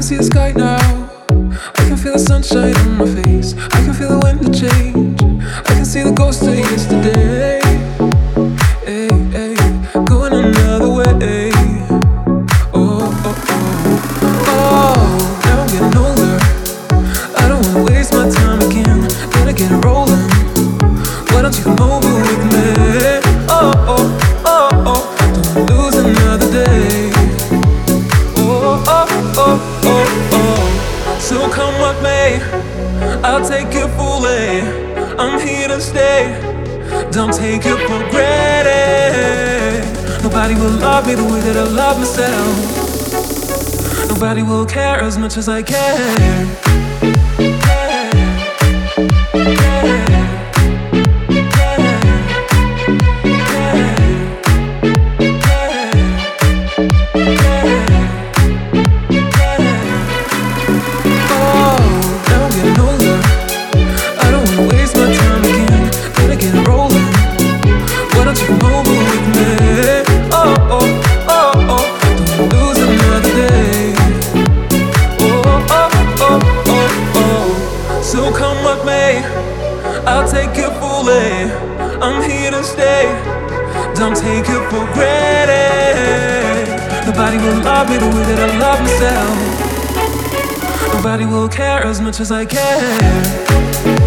see the sky now. I can feel the sunshine on my face. I can feel the wind to change. I can see the ghost of yesterday. Hey, hey, going another way. Oh, oh, oh. Oh, now I'm getting older. I don't wanna waste my time again. Gotta get it rolling. Why don't you come over with me? Oh, oh, oh, oh. Don't wanna lose another day. Oh, oh, oh, oh, oh. So come with me, I'll take it fully. I'm here to stay. Don't take it for granted. Nobody will love me the way that I love myself. Nobody will care as much as I care. So come with me, I'll take it fully. I'm here to stay. Don't take it for granted. Nobody will love me the way that I love myself. Nobody will care as much as I care.